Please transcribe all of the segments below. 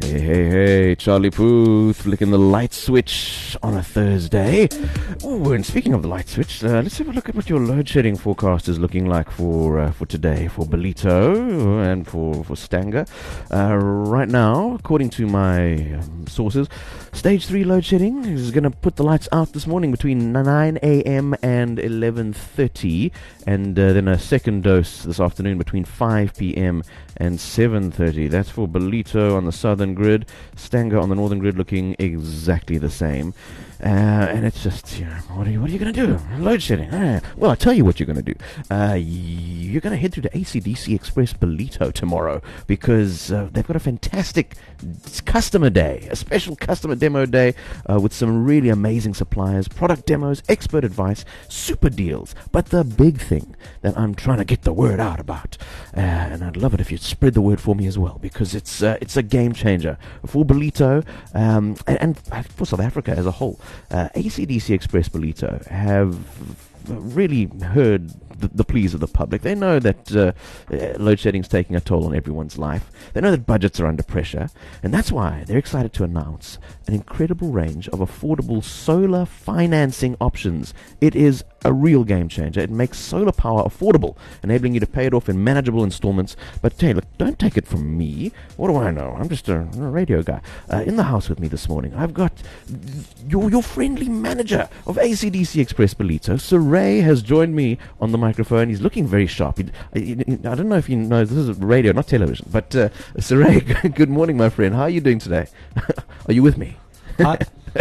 Hey, Charlie Puth, flicking the light switch on a Thursday. Oh, and speaking of the light switch, let's have a look at what your load shedding forecast is looking like for today, for Ballito and for Stanger. Right now, according to my sources, Stage 3 load shedding is going to put the lights out this morning between 9 a.m. and 11:30, and then a second dose this afternoon between 5 p.m. and 7:30. That's for Ballito on the southern grid. Stanger on the northern grid looking exactly the same. And it's just, what are you going to do? Load shedding. Well, I'll tell you what you're going to do. You're going to head through to ACDC Express Ballito tomorrow because they've got a fantastic customer day, a special customer demo day with some really amazing suppliers, product demos, expert advice, super deals. But the big thing that I'm trying to get the word out about, and I'd love it if you'd spread the word for me as well, because it's a game changer for Ballito and for South Africa as a whole. ACDC Express Ballito have really heard the pleas of the public. They know that load shedding is taking a toll on everyone's life. They know that budgets are under pressure, and that's why they're excited to announce an incredible range of affordable solar financing options. It is a real game changer. It makes solar power affordable, enabling you to pay it off in manageable installments. But hey, look, don't take it from me. What do I know? I'm just a radio guy. In the house with me this morning, I've got your friendly manager of ACDC Express Ballito. Sir Ray has joined me on the microphone. He's looking very sharp. I don't know if you know, this is radio, not television. But Sir Ray, good morning, my friend. How are you doing today? Are you with me? Hi.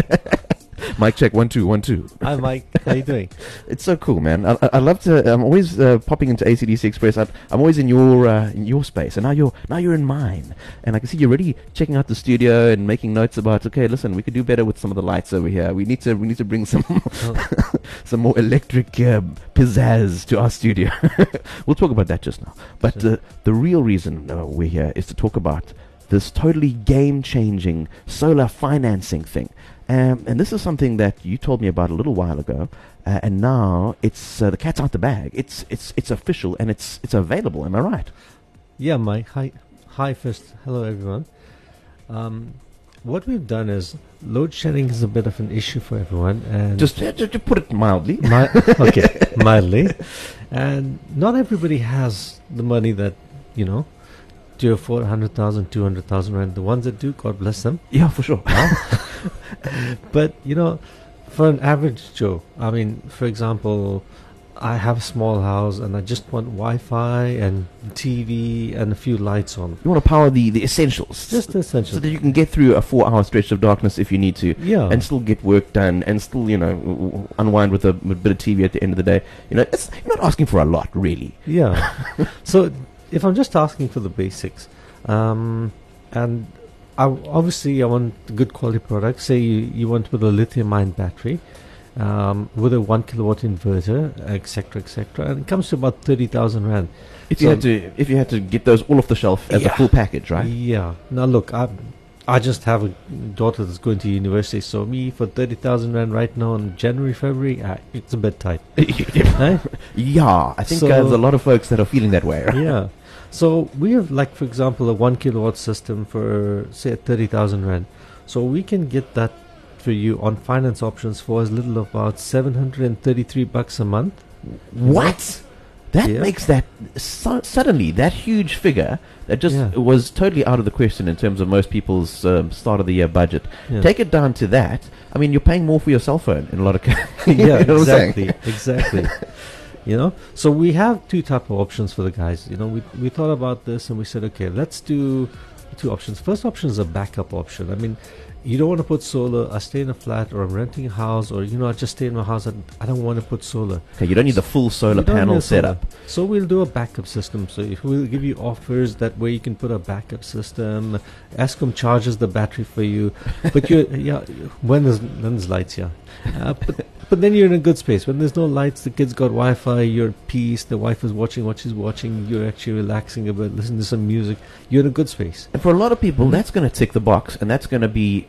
Mic check, 1 2 1 2. Hi, Mike. How you doing? It's so cool, man. I love to. I'm always popping into ACDC Express. I'm always in your space, and now you're in mine. And I can see you're already checking out the studio and making notes about. Okay, listen, we could do better with some of the lights over here. We need to bring some some more electric pizzazz to our studio. We'll talk about that just now. But Sure. the real reason we're here is to talk about this totally game-changing solar financing thing. And this is something that you told me about a little while ago, and now it's the cat's out the bag. It's official and it's available. Am I right? Yeah, Mike. Hi. First, hello everyone. What we've done is load shedding is a bit of an issue for everyone, and Just to put it mildly. okay, mildly, and not everybody has the money that to afford 100,000, 200,000 rand. The ones that do, God bless them. Yeah, for sure. But for an average Joe, I mean, for example, I have a small house and I just want Wi-Fi and TV and a few lights on. You want to power the essentials. Just the essentials. So that you can get through a 4-hour stretch of darkness if you need to. Yeah. And still get work done and still, unwind with a bit of TV at the end of the day. You're not asking for a lot, really. Yeah. So if I'm just asking for the basics, and I want a good quality product. Say you want with a lithium-ion battery, with a 1 kilowatt inverter, etc., and it comes to about 30,000 rand. If you had to get those all off the shelf as a full package, right? Yeah. Now look, I just have a daughter that's going to university, so me for 30,000 rand right now in January, February, it's a bit tight. Right? Yeah, I think there's a lot of folks that are feeling that way, right? Yeah. So we have, like, for example, a 1 kilowatt system for, say, 30,000 rand. So we can get that for you on finance options for as little of about 733 bucks a month. What? That makes that suddenly that huge figure that just was totally out of the question in terms of most people's start of the year budget. Yeah. Take it down to that. I mean, you're paying more for your cell phone in a lot of cases. Yeah, exactly. So we have two type of options for the guys. We thought about this and we said, okay, let's do two options. First option is a backup option. I mean, you don't want to put solar. I stay in a flat, or I'm renting a house, or I just stay in my house and I don't want to put solar. Okay, you don't need the full solar panel setup. So we'll do a backup system. So if we'll give you offers that way you can put a backup system. Eskom charges the battery for you, but when there's lights, but then you're in a good space. When there's no lights, the kids got Wi-Fi, you're at peace, the wife is watching what she's watching, you're actually relaxing a bit, listening to some music, you're in a good space. And for a lot of people, that's going to tick the box, and that's going to be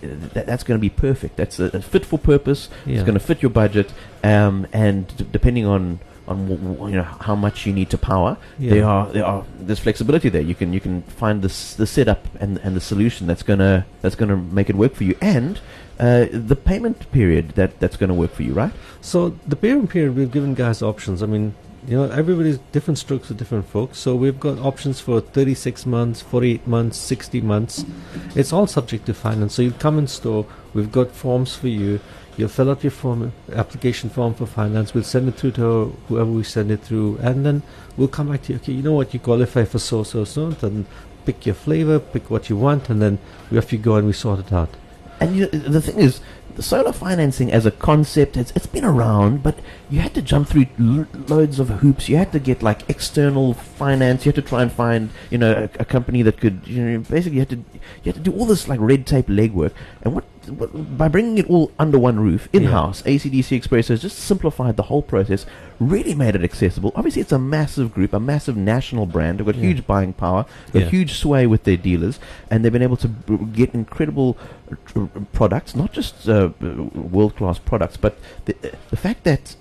perfect. That's a fit for purpose. Yeah. It's going to fit your budget, and depending on how much you need to power. Yeah. There's flexibility there. You can find the setup and the solution that's gonna make it work for you, and the payment period that's gonna work for you, right? So the payment period, we've given guys options. I mean, everybody's different strokes for different folks. So we've got options for 36 months, 48 months, 60 months. It's all subject to finance. So you come in store, we've got forms for you. You'll fill out your application form for finance. We'll send it through to whoever we send it through. And then we'll come back to you. Okay, you know what? You qualify for so. Then pick your flavor, pick what you want, and then off you go and we sort it out. And the thing is, the solar financing as a concept, it's been around, but you had to jump through loads of hoops. You had to get like external finance. You had to try and find, a company that could, basically you had to do all this like red tape legwork. And by bringing it all under one roof, in-house, ACDC Express has just simplified the whole process, really made it accessible. Obviously, it's a massive group, a massive national brand. They've got huge buying power, got huge sway with their dealers, and they've been able to get incredible products, not just world-class products, but the fact that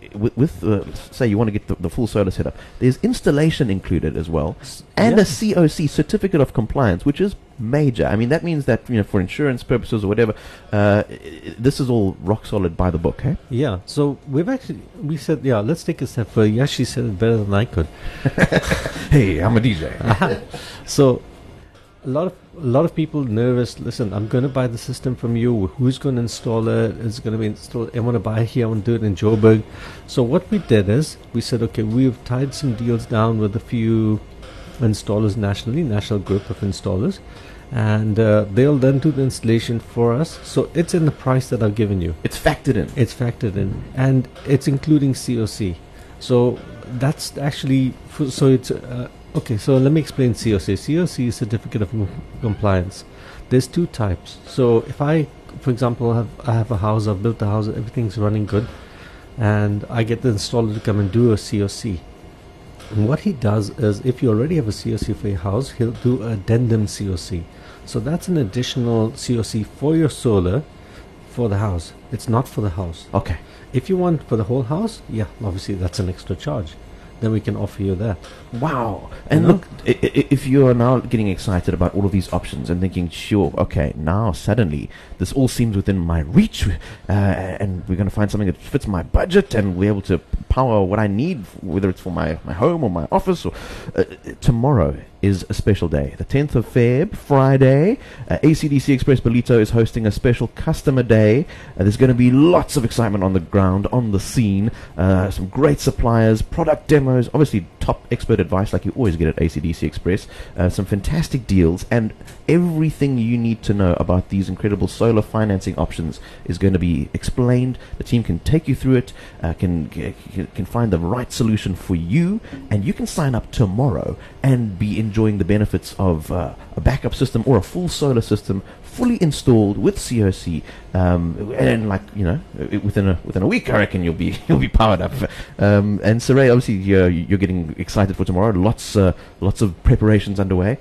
say you want to get the full solar setup, there's installation included as well, and a COC, Certificate of Compliance, which is major. I mean, that means that, for insurance purposes or whatever, this is all rock solid by the book, hey? Yeah, so we said, let's take a step further. You actually said it better than I could. Hey, I'm a DJ. So a lot of people nervous. Listen, I'm going to buy the system from you. Who's going to install it? It's going to be installed. I want to buy it here. I want to do it in Joburg. So what we did is we said, okay, we've tied some deals down with a few installers nationally, national group of installers, and they'll then do the installation for us. So it's in the price that I've given you. It's factored in. And it's including COC. So that's actually so it's. Okay, so let me explain COC. COC is Certificate of Compliance. There's two types. So if I, for example, I have a house, I've built the house, everything's running good, and I get the installer to come and do a COC. And what he does is, if you already have a COC for your house, he'll do addendum COC. So that's an additional COC for your solar for the house. It's not for the house. Okay. If you want for the whole house, obviously that's an extra charge. Then we can offer you that. Wow. And look, if you are now getting excited about all of these options and thinking, sure, okay, now suddenly this all seems within my reach, and we're going to find something that fits my budget and we're able to power what I need, whether it's for my home or my office. Or tomorrow is a special day. The 10th of Feb, Friday, ACDC Express Ballito is hosting a special customer day. There's going to be lots of excitement on the ground, on the scene, some great suppliers, product demos, obviously top expert advice like you always get at ACDC Express, some fantastic deals, and everything you need to know about these incredible solar financing options is going to be explained. The team can take you through it, can find the right solution for you, and you can sign up tomorrow and be enjoying the benefits of a backup system or a full solar system fully installed with COC, and within a week I reckon you'll be powered up. And Saray, obviously you're getting excited for tomorrow. Lots of preparations underway.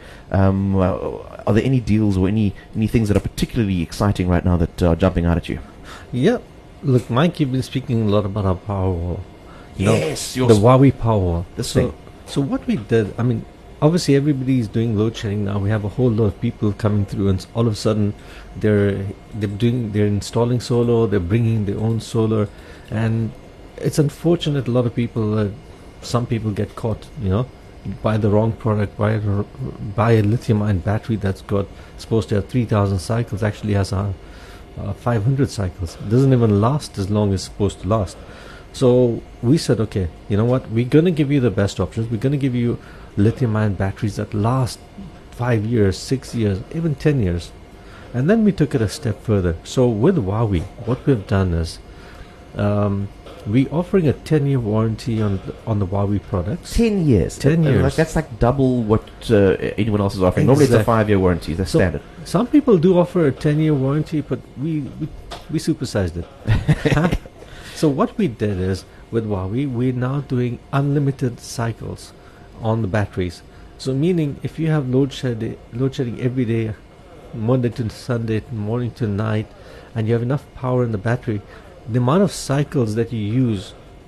Are there any deals or any things that are particularly exciting right now that are jumping out at you? Yeah, look, Mike, you've been speaking a lot about our Powerwall. Yes, the Huawei Powerwall. So what we did, I mean, obviously everybody's doing load shedding now. We have a whole lot of people coming through, and all of a sudden they're installing solar, they're bringing their own solar, and it's unfortunate. A lot of people, some people get caught, buy the wrong product, buy a lithium-ion battery that's supposed to have 3,000 cycles, actually has 500 cycles. It doesn't even last as long as it's supposed to last. So we said, okay, you know what? We're going to give you the best options. We're going to give you lithium-ion batteries that last 5 years, 6 years, even 10 years. And then we took it a step further. So with Huawei, what we've done is we're offering a 10-year warranty on the Huawei products. 10 years. 10 years. That's like double what anyone else is offering. Normally it's a 5-year warranty. That's standard. Some people do offer a 10-year warranty, but we supersized it. So what we did is, with Huawei, we're now doing unlimited cycles on the batteries. So meaning, if you have load shedding every day, Monday to Sunday, morning to night, and you have enough power in the battery, the amount of cycles that you use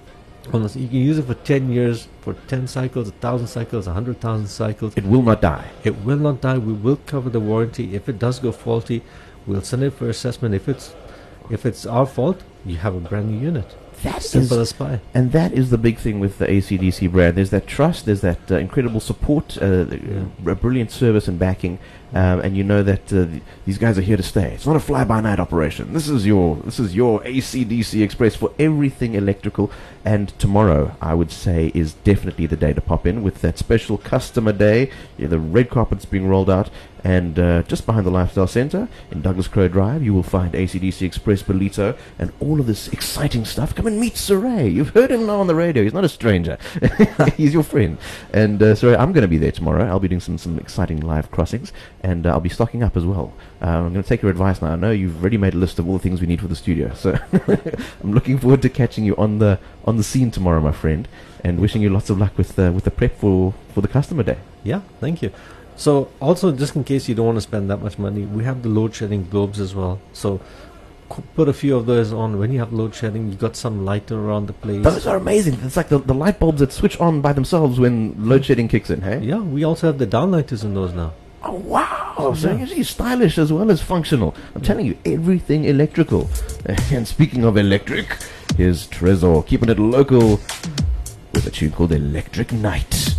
Honestly, you can use it for 10 years, for 10 cycles, 1,000 cycles, 100,000 cycles. It will not die. It will not die. We will cover the warranty. If it does go faulty, we'll send it for assessment. If it's our fault, you have a brand new unit. That's simple as pie. And that is the big thing with the ACDC brand. There's that trust, there's that incredible support, a brilliant service and backing, and you know that these guys are here to stay. It's not a fly-by-night operation. This is your ACDC Express for everything electrical. And tomorrow, I would say, is definitely the day to pop in with that special customer day. The red carpet's being rolled out. And just behind the Lifestyle Centre in Douglas Crow Drive, you will find ACDC Express Ballito and all of this exciting stuff. Come and meet Saray. You've heard him now on the radio. He's not a stranger. He's your friend. And Saray, I'm going to be there tomorrow. I'll be doing some exciting live crossings, and I'll be stocking up as well. I'm going to take your advice now. I know you've already made a list of all the things we need for the studio, so I'm looking forward to catching you on the scene tomorrow, my friend, and wishing you lots of luck with the prep for the customer day. Yeah, thank you. So also, just in case you don't want to spend that much money, we have the load shedding globes as well. So put a few of those on. When you have load shedding, you got some light around the place. Those are amazing. It's like the light bulbs that switch on by themselves when load shedding kicks in, hey? Yeah, we also have the downlighters in those now. Oh, wow. So it's actually stylish as well as functional. I'm telling you, everything electrical. And speaking of electric, here's Trezor keeping it local with a tune called Electric Night.